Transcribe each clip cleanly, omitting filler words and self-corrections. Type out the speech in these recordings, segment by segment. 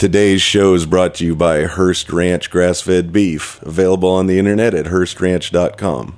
Today's show is brought to you by Hearst Ranch grass-fed beef, available on the internet at HearstRanch.com.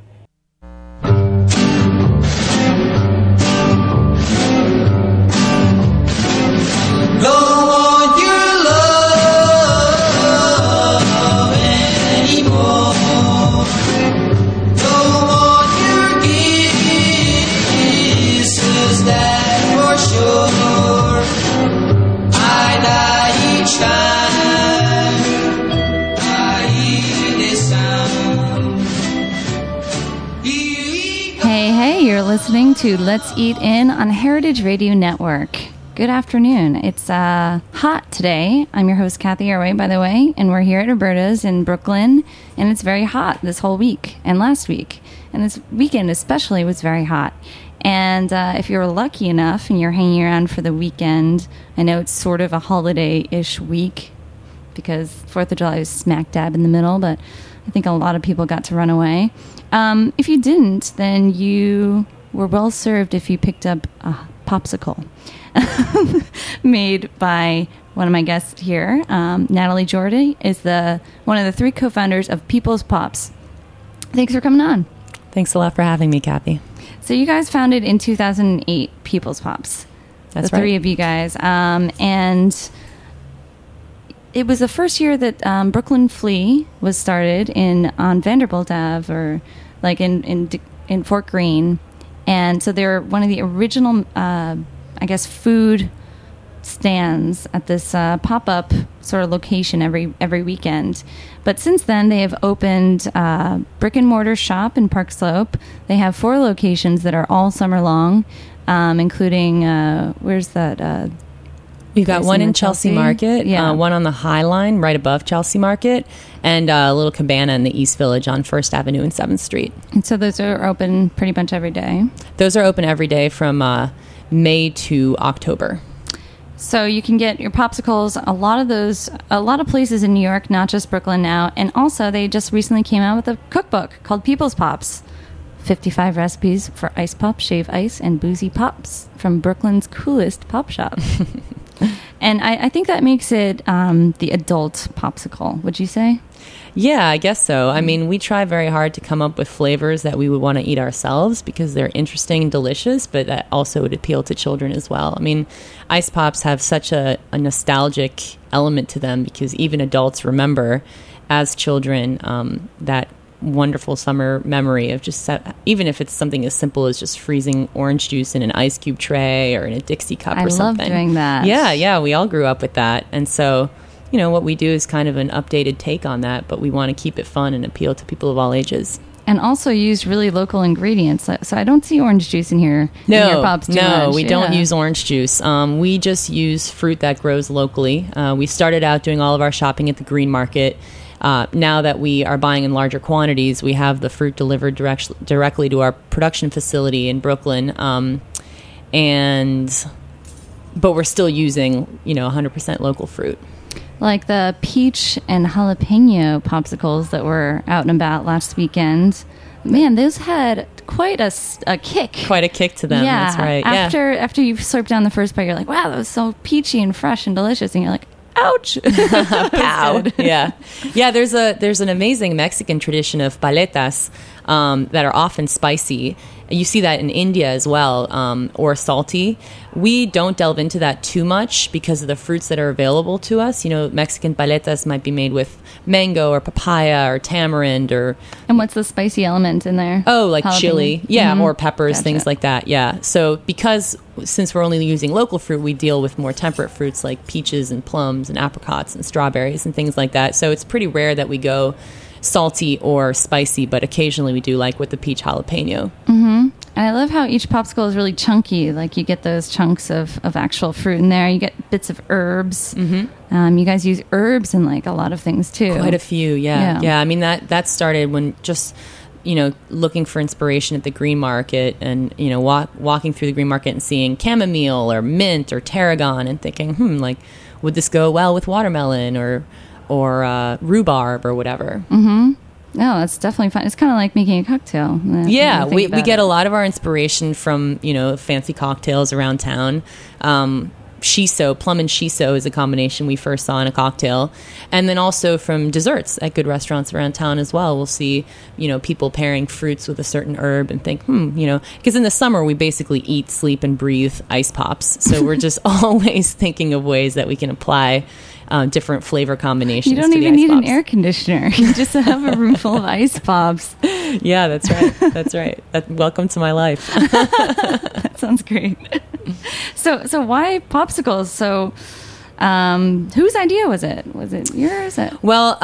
Listening to Let's Eat In on Heritage Radio Network. Good afternoon. It's hot today. I'm your host, Kathy Arway, by the way, and we're here at Roberta's in Brooklyn, and it's very hot this whole week and last week. And this weekend especially was very hot. And if you're lucky enough and you're hanging around for the weekend, I know it's sort of a holiday-ish week because 4th of July is smack dab in the middle, but I think a lot of people got to run away. If you didn't, then you were well served if you picked up a popsicle made by one of my guests here. Natalie Jordy is one of the 3 co-founders of People's Pops. Thanks for coming on. Thanks a lot for having me, Kathy. So you guys founded in 2008 People's Pops. That's the 3 of you guys. And it was the first year that Brooklyn Flea was started on Vanderbilt Ave, or like in Fort Greene. And so they're one of the original, food stands at this pop-up sort of location every weekend. But since then, they have opened a brick-and-mortar shop in Park Slope. They have 4 locations that are all summer long, including, where's that? We've got one in Chelsea Market, one on the High Line right above Chelsea Market, and a little cabana in the East Village on 1st Avenue and 7th Street. And so those are open pretty much every day? Those are open every day from May to October. So you can get your popsicles, a lot of places in New York, not just Brooklyn now. And also they just recently came out with a cookbook called People's Pops. 55 recipes for ice pop, shave ice, and boozy pops from Brooklyn's coolest pop shop. And I think that makes it the adult popsicle, would you say? Yeah, I guess so. I mean, we try very hard to come up with flavors that we would want to eat ourselves because they're interesting and delicious, but that also would appeal to children as well. I mean, ice pops have such a nostalgic element to them because even adults remember as children that wonderful summer memory of just even if it's something as simple as just freezing orange juice in an ice cube tray or in a Dixie cup or something. I love doing that. Yeah, we all grew up with that. And so, you know, what we do is kind of an updated take on that, but we want to keep it fun and appeal to people of all ages. And also use really local ingredients. So I don't see orange juice in here. In your pops too much. We don't use orange juice. We just use fruit that grows locally. We started out doing all of our shopping at the Green Market. Now that we are buying in larger quantities, we have the fruit delivered directly to our production facility in Brooklyn. But we're still using, 100% local fruit. Like the peach and jalapeno popsicles that were out and about last weekend. Man, those had quite a kick. Quite a kick to them, yeah. That's right. After you slurp down the first bite, you're like, wow, that was so peachy and fresh and delicious. And you're like, ouch. Pow. Yeah. There's an amazing Mexican tradition of paletas that are often spicy. You see that in India as well, or salty. We don't delve into that too much because of the fruits that are available to us. Mexican paletas might be made with mango or papaya or tamarind or... And what's the spicy element in there? Oh, like jalapeno? Chili. Yeah, Mm-hmm. or peppers, Gotcha. things like that. Yeah. So since we're only using local fruit, we deal with more temperate fruits like peaches and plums and apricots and strawberries and things like that. So it's pretty rare that we go salty or spicy, but occasionally we do, like with the peach jalapeno. Mm-hmm. And I love how each popsicle is really chunky. Like you get those chunks of actual fruit in there. You get bits of herbs. Mm-hmm. You guys use herbs in like a lot of things too. Quite a few, yeah. I mean, that started when just, looking for inspiration at the Green Market and, walking through the Green Market and seeing chamomile or mint or tarragon and thinking, would this go well with watermelon or rhubarb or whatever? Mm-hmm. No, it's definitely fun. It's kind of like making a cocktail. Yeah, we get a lot of our inspiration from, fancy cocktails around town. shiso. Plum and shiso is a combination we first saw in a cocktail. And then also from desserts at good restaurants around town as well. We'll see, people pairing fruits with a certain herb and think, because in the summer we basically eat, sleep, and breathe ice pops. So we're just always thinking of ways that we can apply different flavor combinations. You don't even need an air conditioner. You just have a room full of ice pops. Yeah, that's right. That's right. Welcome to my life. That sounds great. So why popsicles? So whose idea was it? Was it yours? Well,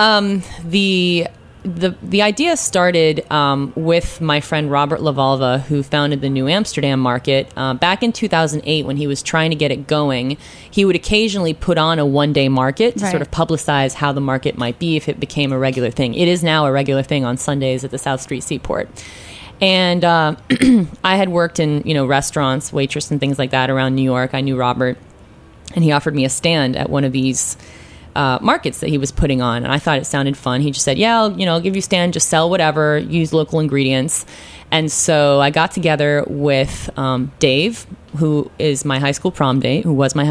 the idea started with my friend Robert Lavalva, who founded the New Amsterdam Market. Back in 2008, when he was trying to get it going, he would occasionally put on a one-day market to sort of publicize how the market might be if it became a regular thing. It is now a regular thing on Sundays at the South Street Seaport. And I had worked in, restaurants, waitress and things like that around New York. I knew Robert, and he offered me a stand at one of these markets that he was putting on, and I thought it sounded fun. He just said, "Yeah, I'll give you a stand, just sell whatever, use local ingredients." And so I got together with Dave, who was my high school prom date,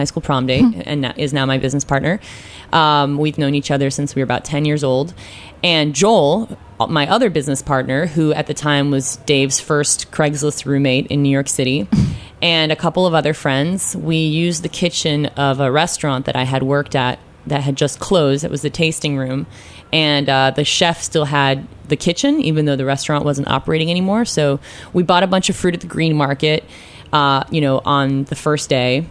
and is now my business partner. We've known each other since we were about 10 years old. And Joel, my other business partner, who at the time was Dave's first Craigslist roommate in New York City, and a couple of other friends, we used the kitchen of a restaurant that I had worked at that had just closed. It was the tasting room. And the chef still had the kitchen, even though the restaurant wasn't operating anymore. So we bought a bunch of fruit at the green market, on the first day.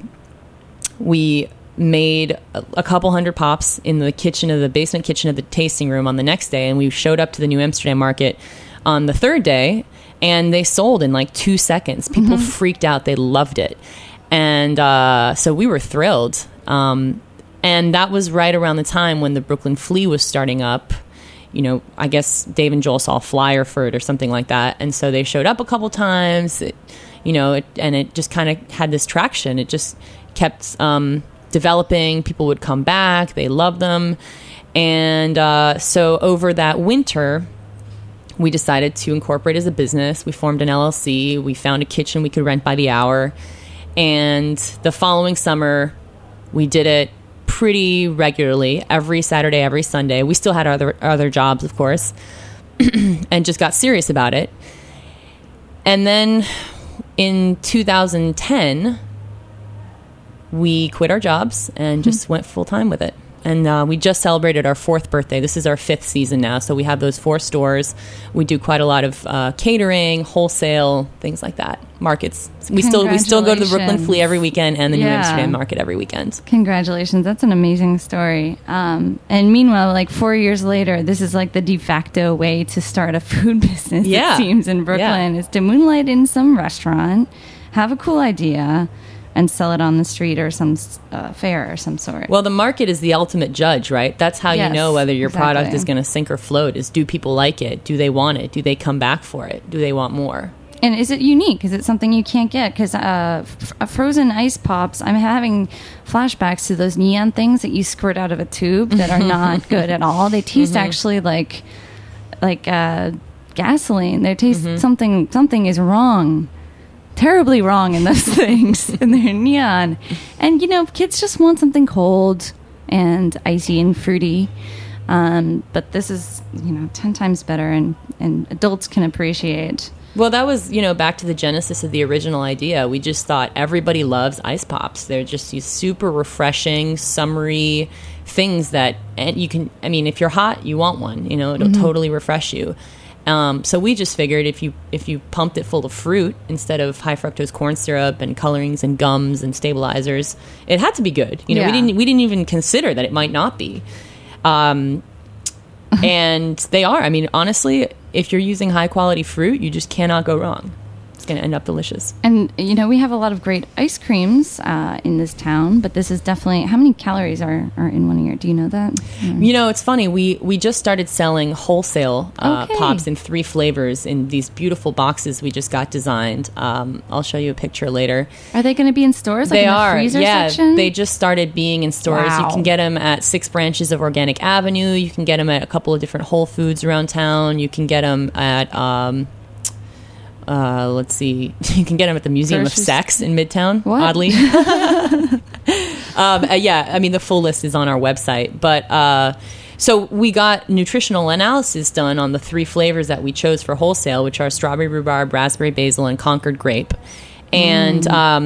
We made a couple hundred pops in the basement kitchen of the tasting room on the next day. And we showed up to the New Amsterdam Market on the third day, and they sold in like 2 seconds. People freaked out. They loved it. And so we were thrilled. And that was right around the time when the Brooklyn Flea was starting up. I guess Dave and Joel saw a flyer for it or something like that. And so they showed up a couple times, and it just kind of had this traction. It just kept developing. People would come back. They loved them. And so over that winter, we decided to incorporate as a business. We formed an LLC. We found a kitchen we could rent by the hour. And the following summer, we did it pretty regularly, every Saturday, every Sunday. We still had other jobs, of course, and just got serious about it. And then in 2010, we quit our jobs and just went full time with it. And we just celebrated our 4th birthday. This is our 5th season now. So we have those 4 stores. We do quite a lot of catering, wholesale, things like that. Markets. We still go to the Brooklyn Flea every weekend and the New Amsterdam Market every weekend. Congratulations. That's an amazing story. And meanwhile, like 4 years later, this is like the de facto way to start a food business, it seems, in Brooklyn, is to moonlight in some restaurant, have a cool idea, and sell it on the street or some fair or some sort. Well, the market is the ultimate judge, right? That's how you know whether your product is going to sink or float, is do people like it? Do they want it? Do they come back for it? Do they want more? And is it unique? Is it something you can't get? Because frozen ice pops, I'm having flashbacks to those neon things that you squirt out of a tube that are not good at all. They taste actually like gasoline. They taste something is wrong. Terribly wrong in those things, and they're neon. And kids just want something cold and icy and fruity, but this is 10 times better, and adults can appreciate. Well, that was back to the genesis of the original idea. We just thought everybody loves ice pops. They're just these super refreshing, summery things that, and you can, if you're hot, you want one. It'll totally refresh you. So we just figured if you pumped it full of fruit instead of high fructose corn syrup and colorings and gums and stabilizers, it had to be good. We didn't even consider that it might not be. And they are. Honestly, if you're using high quality fruit, you just cannot go wrong. It's going to end up delicious. And we have a lot of great ice creams in this town, but this is definitely, how many calories are in one of your, do you know that? It's funny, we just started selling wholesale pops in 3 flavors in these beautiful boxes we just got designed. I'll show you a picture later. Are they going to be in stores? Like they in the are, freezer yeah. section? They just started being in stores. Wow. You can get them at 6 branches of Organic Avenue. You can get them at a couple of different Whole Foods around town. You can get them at let's see, you can get them at the Museum of Sex in Midtown, What? oddly. Yeah, I mean, the full list is on our website. But so we got nutritional analysis done on the 3 flavors that we chose for wholesale, which are strawberry rhubarb, raspberry basil, and Concord grape. And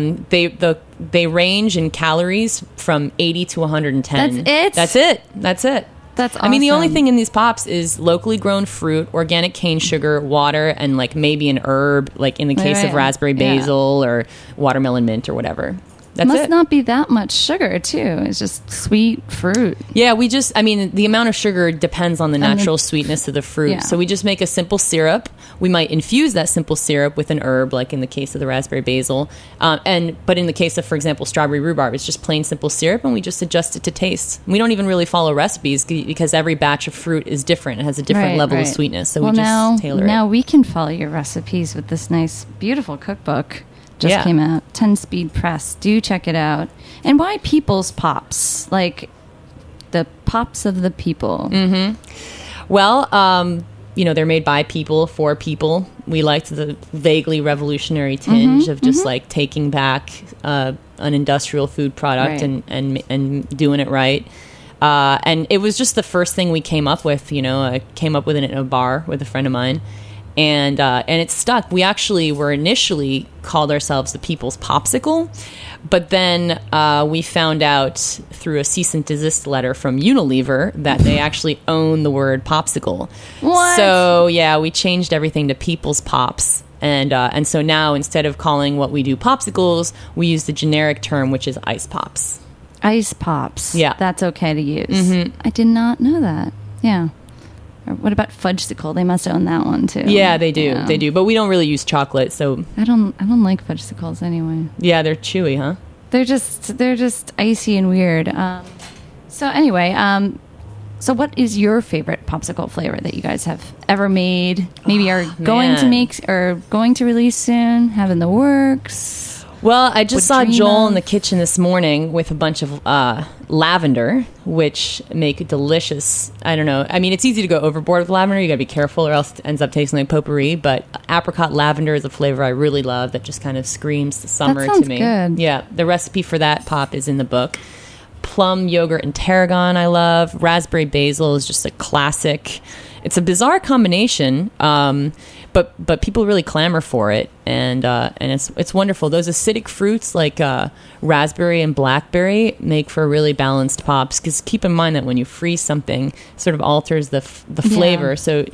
they range in calories from 80 to 110. That's it? That's it. That's awesome. I mean, the only thing in these pops is locally grown fruit, organic cane sugar, water, and like maybe an herb, like in the case of raspberry basil or watermelon mint or whatever. That's Must it. not be that much sugar, too. It's just sweet fruit. Yeah, the amount of sugar depends on the natural sweetness of the fruit. Yeah. So we just make a simple syrup. We might infuse that simple syrup with an herb, like in the case of the raspberry basil. But in the case of, for example, strawberry rhubarb, it's just plain simple syrup, and we just adjust it to taste. We don't even really follow recipes because every batch of fruit is different. It has a different level of sweetness. So we just tailor it. Now we can follow your recipes with this nice, beautiful cookbook. Just came out, 10-speed press. Do check it out. And why People's Pops? Like the pops of the people. Mm-hmm. Well, they're made by people, for people. We liked the vaguely revolutionary tinge of just like taking back an industrial food product and doing it right. And it was just the first thing we came up with. I came up with it in a bar with a friend of mine. And it stuck. We actually were initially called ourselves the People's Popsicle, but then we found out through a cease and desist letter from Unilever that they actually own the word popsicle. What? So yeah, we changed everything to People's Pops, and so now instead of calling what we do popsicles, we use the generic term, which is ice pops. Ice pops. Yeah, that's okay to use. I did not know that. Yeah. Or what about Fudgesicle? They must own that one too. Yeah, they do. Yeah. They do. But we don't really use chocolate, so I don't like Fudgesicles anyway. Yeah, they're chewy, huh? They're just icy and weird. So anyway, so what is your favorite popsicle flavor that you guys have ever made? Maybe are going to make or going to release soon? Have in the works? Well, I just saw Joel in the kitchen this morning with a bunch of lavender, which make delicious. I don't know. I mean, it's easy to go overboard with lavender. You got to be careful, or else it ends up tasting like potpourri. But apricot lavender is a flavor I really love that just kind of screams the summer to me. Good. Yeah, the recipe for that pop is in the book. Plum yogurt and tarragon I love. Raspberry basil is just a classic. It's a bizarre combination, but people really clamor for it, and it's wonderful. Those acidic fruits like raspberry and blackberry make for really balanced pops. Because keep in mind that when you freeze something, it sort of alters the flavor. Yeah. So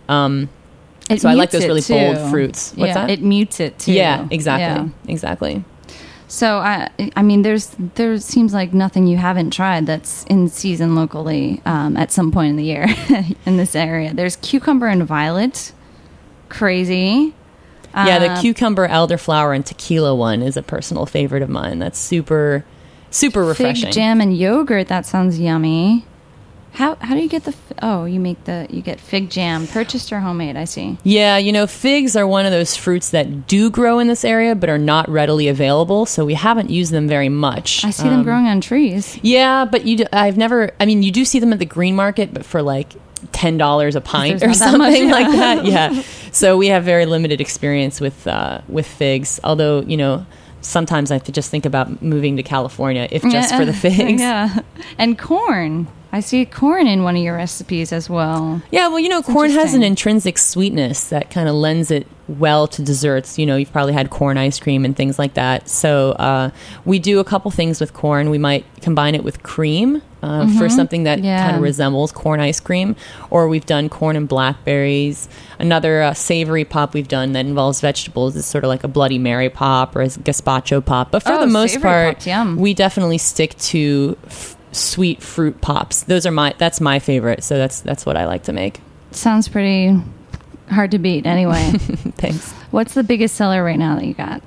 I like those really bold fruits. What's that? It mutes it too. Yeah, exactly. So I mean, there seems like nothing you haven't tried that's in season locally at some point in the year in this area. There's cucumber and violet, crazy. Yeah, the cucumber, elderflower, and tequila one is a personal favorite of mine. That's super refreshing. Fig jam and yogurt. That sounds yummy. How do you get you get fig jam, purchased or homemade? I see. Yeah, figs are one of those fruits that do grow in this area but are not readily available, so we haven't used them very much. I see them growing on trees. Yeah, but you do see them at the green market, but for like $10 a pint or something like that. Yeah. So we have very limited experience with figs, although, sometimes I have to just think about moving to California if just for the figs. Yeah. And corn. I see corn in one of your recipes as well. Yeah, well, corn has an intrinsic sweetness that kind of lends it well to desserts. You've probably had corn ice cream and things like that. So we do a couple things with corn. We might combine it with cream for something that kind of resembles corn ice cream. Or we've done corn and blackberries. Another savory pop we've done that involves vegetables is sort of like a Bloody Mary pop or a gazpacho pop. But for the most part, we definitely stick to sweet fruit pops. That's my favorite, so that's what I like to make. Sounds pretty hard to beat anyway. Thanks. What's the biggest seller right now that you got?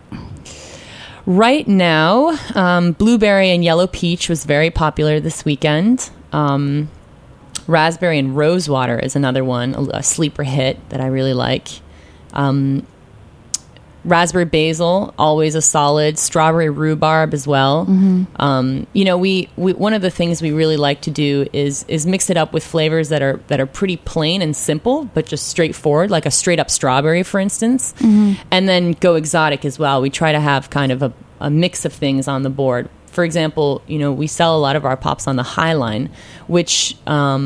Right now, blueberry and yellow peach was very popular this weekend. Raspberry and rosewater is another one, a sleeper hit that I really like. Raspberry basil, always a solid. Strawberry rhubarb as well. You know, we one of the things we really like to do is mix it up with flavors that are pretty plain and simple, but just straightforward, like a straight up strawberry, for instance, and then go exotic as well. We try to have kind of a mix of things on the board. For example, you know, we sell a lot of our pops on the High Line, which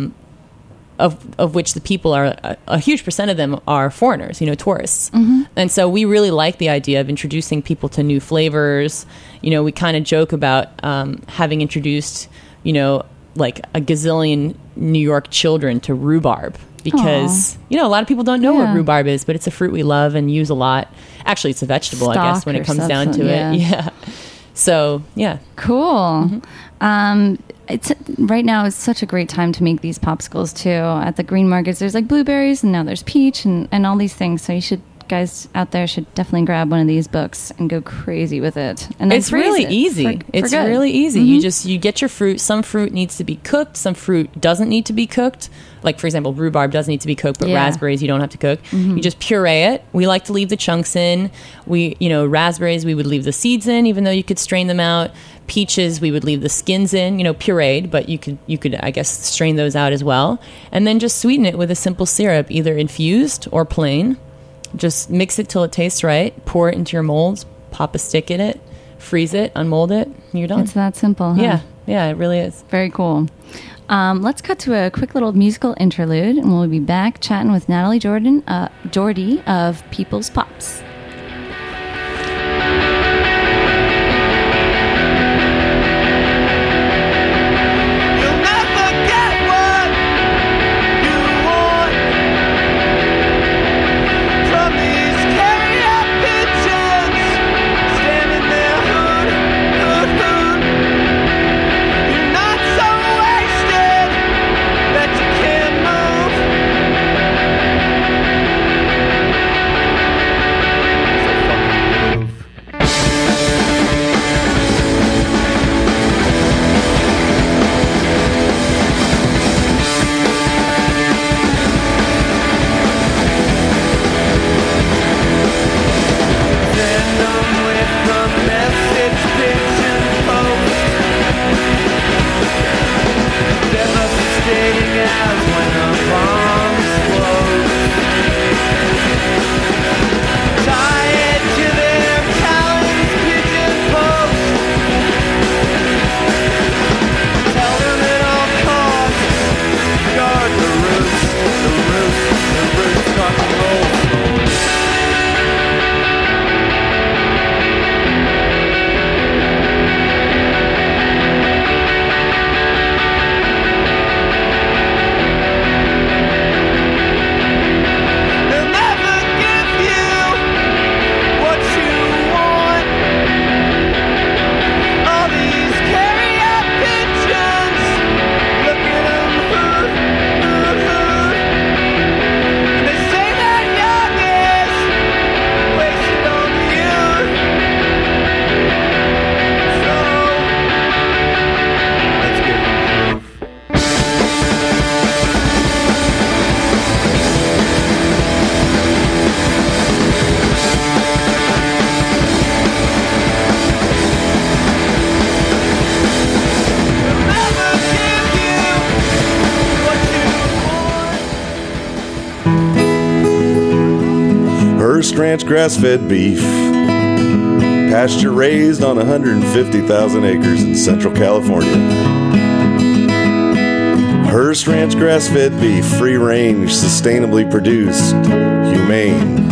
of which the people are a huge percent of them are foreigners, you know, tourists. And so we really like the idea of introducing people to new flavors. You know, we kind of joke about having introduced, you know, like a gazillion New York children to rhubarb because, you know, a lot of people don't know what rhubarb is, but it's a fruit we love and use a lot. Actually, it's a vegetable, I guess, when it comes down to it. Yeah. So, yeah. Cool. It's right now is such a great time to make these popsicles too. At the green markets, there's like blueberries, and now there's peach, and all these things. So you should, guys out there, should definitely grab one of these books and go crazy with it. And it's really easy. It's really easy. You get your fruit. Some fruit needs to be cooked. Some fruit doesn't need to be cooked. Like, for example, rhubarb does need to be cooked, but raspberries you don't have to cook. You just puree it. We like to leave the chunks in. Raspberries, we would leave the seeds in, even though you could strain them out. Peaches, we would leave the skins in, pureed, but you could, I guess, strain those out as well. And then just sweeten it with a simple syrup, either infused or plain. Just mix it till it tastes right. Pour it into your molds. Pop a stick in it. Freeze it. Unmold it. And you're done. It's that simple, huh? Yeah, it really is. Very cool. Let's cut to a quick little musical interlude, and we'll be back chatting with Natalie Jordy of People's Pops. Hearst Ranch grass-fed beef, pasture raised on 150,000 acres in Central California. Hearst Ranch grass-fed beef, free range, sustainably produced, humane.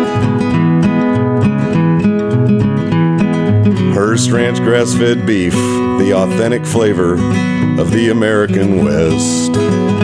Hearst Ranch grass-fed beef, the authentic flavor of the American West.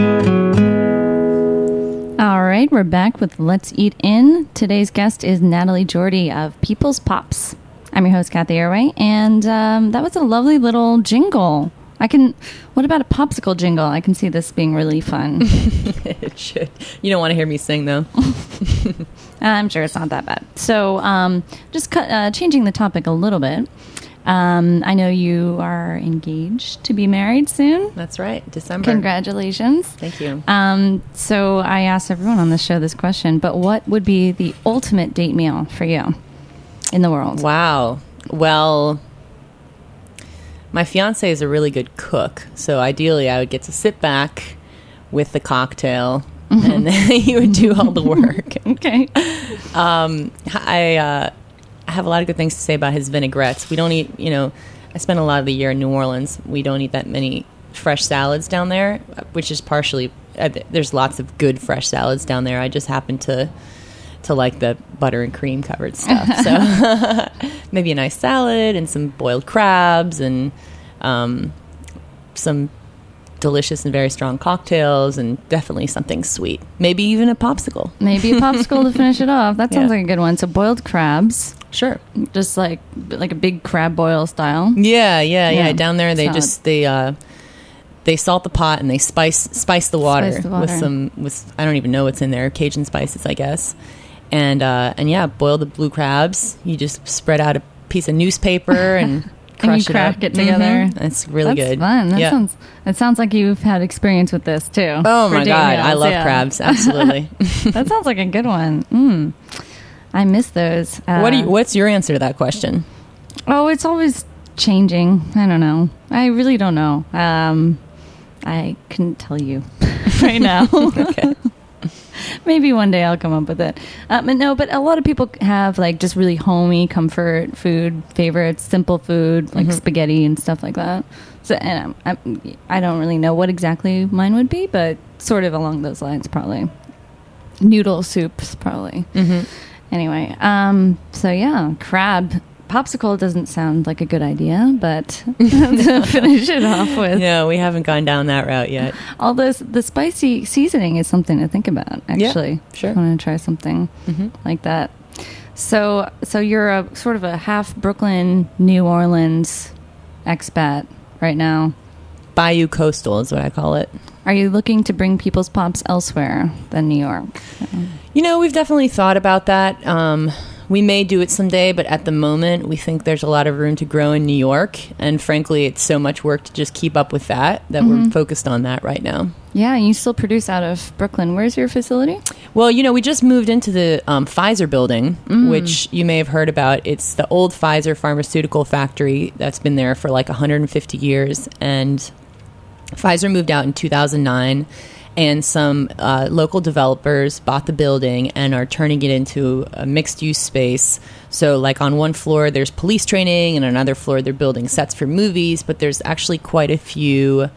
All right, we're back with Let's Eat In. Today's guest is Natalie Jordy of People's Pops. I'm your host, Kathy Airway, and that was a lovely little jingle. What about a popsicle jingle? I can see this being really fun. It should. You don't want to hear me sing, though. I'm sure it's not that bad. So just changing the topic a little bit. I know you are engaged to be married soon. That's right, December. Congratulations. Thank you. So I asked everyone on the show this question, but what would be the ultimate date meal for you? in the world? Wow. Well, my fiance is a really good cook, so ideally I would get to sit back with the cocktail, and then he would do all the work. Okay. I have a lot of good things to say about his vinaigrettes. We don't eat, I spent a lot of the year in New Orleans. We don't eat that many fresh salads down there, which is partially, there's lots of good fresh salads down there. I just happen to like the butter and cream covered stuff. So maybe a nice salad and some boiled crabs and some delicious and very strong cocktails, and definitely something sweet. Maybe even a popsicle. Maybe a popsicle to finish it off. That sounds Yeah. like a good one. So boiled crabs, Sure. just like a big crab boil style. Yeah. Down there, they Solid. just they salt the pot and they spice the water, Spice the water. with I don't even know what's in there, Cajun spices, I guess. And yeah, boil the blue crabs. You just spread out a piece of newspaper and crush you crack up. it together. It's really That's good. fun. Yeah. It sounds like you've had experience with this too. Oh for my day god, I meals, love yeah. crabs. Absolutely. That sounds like a good one. I miss those. What's your answer to that question? Oh, it's always changing. I don't know. I really don't know. I couldn't tell you right now. Okay. Maybe one day I'll come up with it. But a lot of people have like just really homey comfort food favorites, simple food like spaghetti and stuff like that. So, and I don't really know what exactly mine would be, but sort of along those lines, probably noodle soups, probably. Anyway, so yeah, crab popsicle doesn't sound like a good idea, but to finish it off with. No, we haven't gone down that route yet. Although the spicy seasoning is something to think about, actually. sure. I want to try something like that. So you're a sort of a half Brooklyn, New Orleans expat right now. Bayou Coastal is what I call it. Are you looking to bring People's Pops elsewhere than New York? We've definitely thought about that. We may do it someday, but at the moment, we think there's a lot of room to grow in New York. And frankly, it's so much work to just keep up with that we're focused on that right now. Yeah, and you still produce out of Brooklyn. Where's your facility? Well, we just moved into the Pfizer building, which you may have heard about. It's the old Pfizer pharmaceutical factory that's been there for like 150 years. And Pfizer moved out in 2009. And some local developers bought the building and are turning it into a mixed-use space. So, like on one floor, there's police training, and on another floor, they're building sets for movies. But there's actually quite a few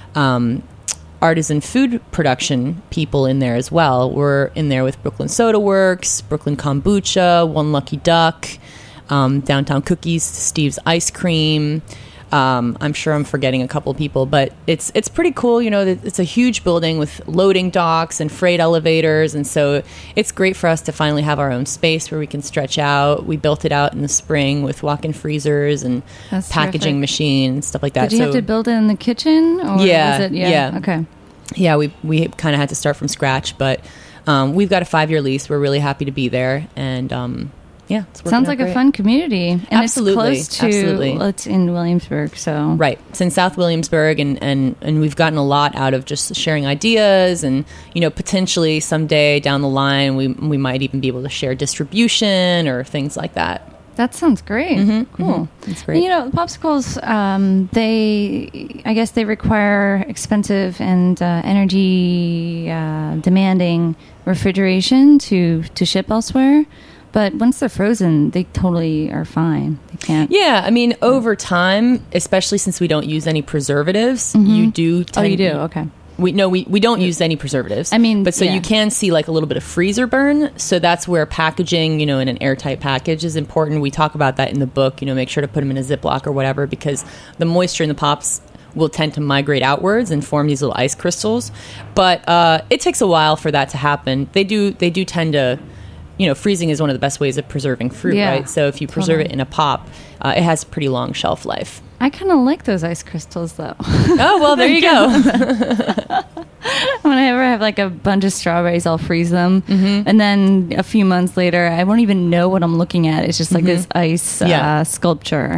artisan food production people in there as well. We're in there with Brooklyn Soda Works, Brooklyn Kombucha, One Lucky Duck, Downtown Cookies, Steve's Ice Cream. I'm sure I'm forgetting a couple people, but it's pretty cool. It's a huge building with loading docks and freight elevators, and so it's great for us to finally have our own space where we can stretch out. We built it out in the spring with walk-in freezers and That's packaging terrific. machine and stuff like that. Did you have to build it in the kitchen? Or Yeah, was it, yeah. Okay. Yeah, we kind of had to start from scratch, but we've got a 5-year lease. We're really happy to be there, and yeah, it's working Sounds out like a great. fun community. And Absolutely, it's close to, absolutely. It's in Williamsburg, so. Right. It's in South Williamsburg, and we've gotten a lot out of just sharing ideas, and potentially someday down the line we might even be able to share distribution or things like that. That sounds great. Cool. It's great. And, popsicles, I guess they require expensive and energy demanding refrigeration to ship elsewhere. But once they're frozen, they totally are fine. They can't. Yeah, I mean, over time, especially since we don't use any preservatives, you do. Oh, you do? Okay. We don't use any preservatives. I mean, but so yeah. you can see like a little bit of freezer burn. So that's where packaging, in an airtight package is important. We talk about that in the book. Make sure to put them in a Ziploc or whatever, because the moisture in the pops will tend to migrate outwards and form these little ice crystals. But it takes a while for that to happen. They do tend to. Freezing is one of the best ways of preserving fruit, Yeah, right? So if you preserve it in a pop, it has a pretty long shelf life. I kind of like those ice crystals, though. Oh, well, there you go. When I ever have like a bunch of strawberries, I'll freeze them. And then a few months later, I won't even know what I'm looking at. It's just like this ice sculpture.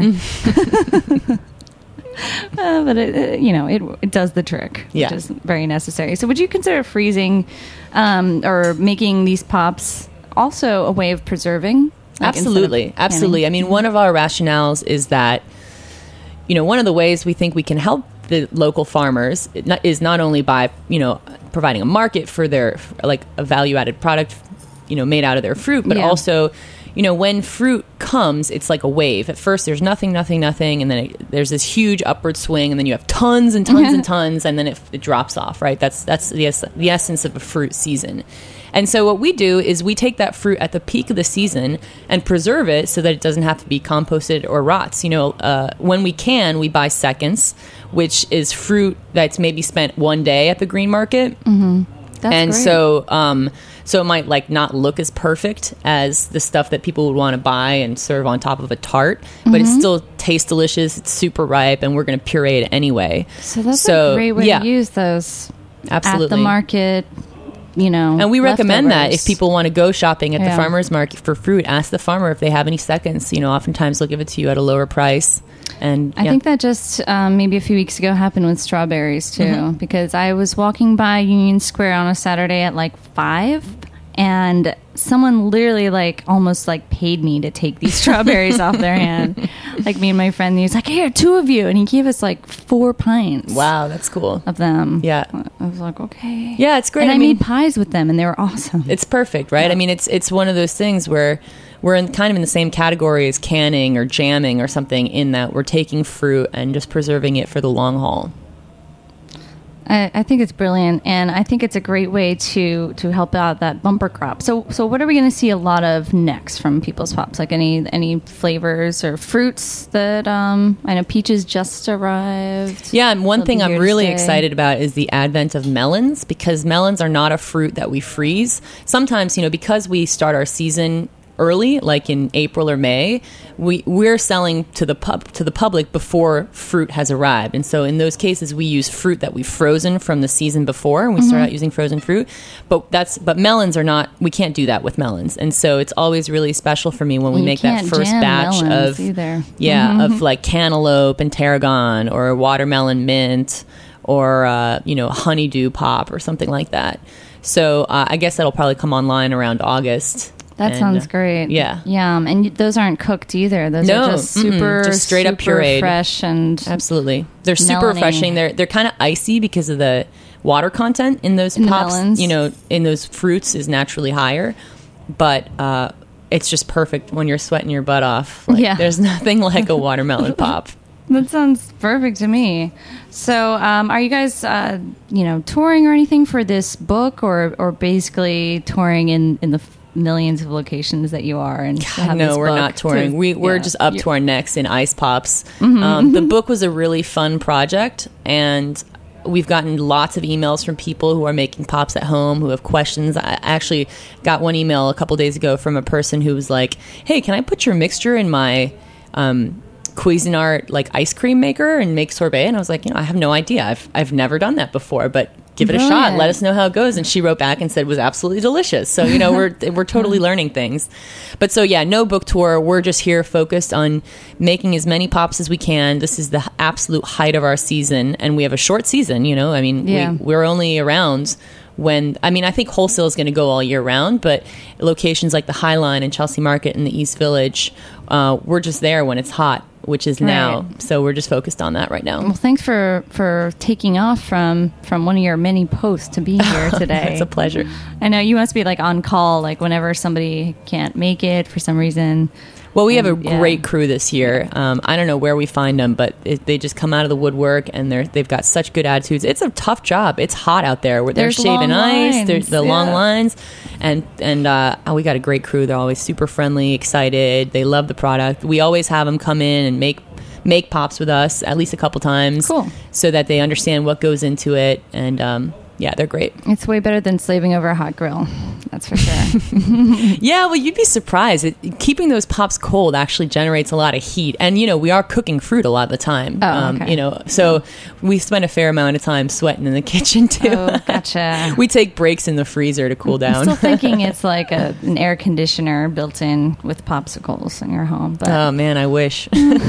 But it does the trick, Yeah. which is very necessary. So would you consider freezing or making these pops also a way of preserving? Like, Absolutely. Absolutely. I mean, one of our rationales is that, one of the ways we think we can help the local farmers is not only by, providing a market for their, like a value added product, made out of their fruit, but also, when fruit comes, it's like a wave. At first, there's nothing, and then there's this huge upward swing, and then you have tons and tons and tons, and then it drops off, right? That's the essence of a fruit season. And so what we do is we take that fruit at the peak of the season and preserve it so that it doesn't have to be composted or rots. When we can, we buy seconds, which is fruit that's maybe spent one day at the green market. Mm-hmm. That's great. So it might like not look as perfect as the stuff that people would want to buy and serve on top of a tart, but it still tastes delicious. It's super ripe, and we're going to puree it anyway. So that's a great way to use those at the market. And we recommend leftovers. that if people want to go shopping at the farmer's market for fruit, ask the farmer if they have any seconds. Oftentimes they'll give it to you at a lower price. And I think that just maybe a few weeks ago happened with strawberries too, because I was walking by Union Square on a Saturday at like 5, and someone literally like almost like paid me to take these strawberries off their hand. Like me and my friend, he was like, "Here, 2 of you," and he gave us like 4 pints. Wow, that's cool. Of them. Yeah, I was like, okay. Yeah, it's great. And I made pies with them, and they were awesome. It's perfect, right? Yeah. I mean, it's one of those things where we're kind of in the same category as canning or jamming or something, in that we're taking fruit and just preserving it for the long haul. I think it's brilliant, and I think it's a great way to help out that bumper crop. So what are we going to see a lot of next from People's Pops? Like any flavors or fruits that I know peaches just arrived. Yeah, and one thing I'm really excited about is the advent of melons, because melons are not a fruit that we freeze. Sometimes, because we start our season early, like in April or May, we're selling to the public before fruit has arrived. And so in those cases, we use fruit that we've frozen from the season before, and we start out using frozen fruit. But melons are not, we can't do that with melons. And so it's always really special for me when we make that first batch of of like cantaloupe and tarragon, or watermelon mint, or honeydew pop or something like that. So I guess that'll probably come online around August. That sounds great. Yeah. Yum. And those aren't cooked either. Those are just just straight up pureed. Fresh and absolutely. They're super refreshing. They're kind of icy because of the water content in those pops. In those fruits is naturally higher. But it's just perfect when you're sweating your butt off. There's nothing like a watermelon pop. That sounds perfect to me. So, are you guys, touring or anything for this book, or basically touring in the millions of locations that you are? And no, we're not touring. We're just up to our necks in ice pops. The book was a really fun project, and we've gotten lots of emails from people who are making pops at home who have questions. I actually got one email a couple days ago from a person who was like, "Hey, can I put your mixture in my Cuisinart like ice cream maker and make sorbet?" And I was like, I have no idea. I've never done that before, but give it a shot. Let us know how it goes. And she wrote back and said it was absolutely delicious. So, we're totally learning things. But so, no book tour. We're just here focused on making as many pops as we can. This is the absolute height of our season, and we have a short season, we're only around when, I think wholesale is going to go all year round, but locations like the High Line and Chelsea Market and the East Village, we're just there when it's hot, which is now. So we're just focused on that right now. Well, thanks for taking off from one of your many posts to be here today. It's a pleasure. I know you must be like on call, like whenever somebody can't make it for some reason. Well, we have a great crew this year. I don't know where we find them, but they just come out of the woodwork, and they've got such good attitudes. It's a tough job. It's hot out there. They're shaving ice. There's the long lines, and we got a great crew. They're always super friendly, excited. They love the product. We always have them come in and make pops with us at least a couple times, so that they understand what goes into it. And they're great. It's way better than slaving over a hot grill. That's for sure. Yeah, well, you'd be surprised. Keeping those pops cold actually generates a lot of heat. And, we are cooking fruit a lot of the time. Oh, okay. So we spend a fair amount of time sweating in the kitchen, too. Oh, gotcha. We take breaks in the freezer to cool down. I'm still thinking it's like an air conditioner built in with popsicles in your home. But oh, man, I wish.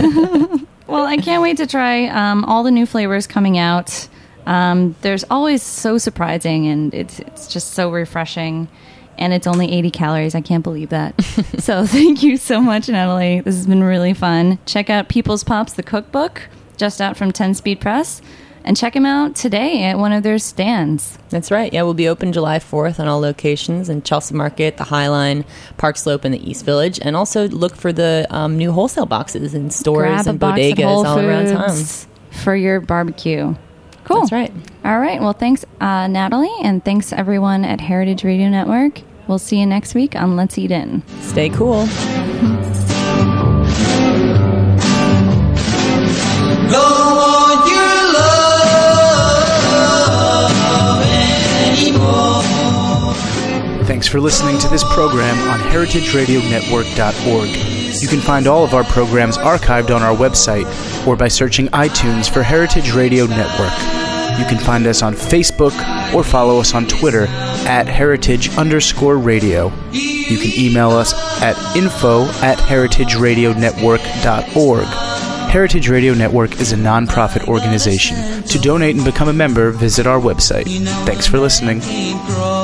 Well, I can't wait to try all the new flavors coming out. There's always so surprising, and it's just so refreshing. and it's only 80 calories. I can't believe that. So thank you so much, Natalie. This has been really fun. Check out People's Pops, the cookbook, just out from 10 Speed Press. And check them out today at one of their stands. That's right. Yeah, we'll be open July 4th on all locations in Chelsea Market, the High Line, Park Slope, and the East Village. And also look for the new wholesale boxes in stores and bodegas all around town. For your barbecue. Cool. That's right. All right. Well, thanks, Natalie, and thanks everyone at Heritage Radio Network. We'll see you next week on Let's Eat In. Stay cool. Thanks for listening to this program on heritageradionetwork.org. You can find all of our programs archived on our website or by searching iTunes for Heritage Radio Network. You can find us on Facebook or follow us on Twitter at @heritage_radio. You can email us at info@heritageradionetwork.org. Heritage Radio Network is a non-profit organization. To donate and become a member, visit our website. Thanks for listening.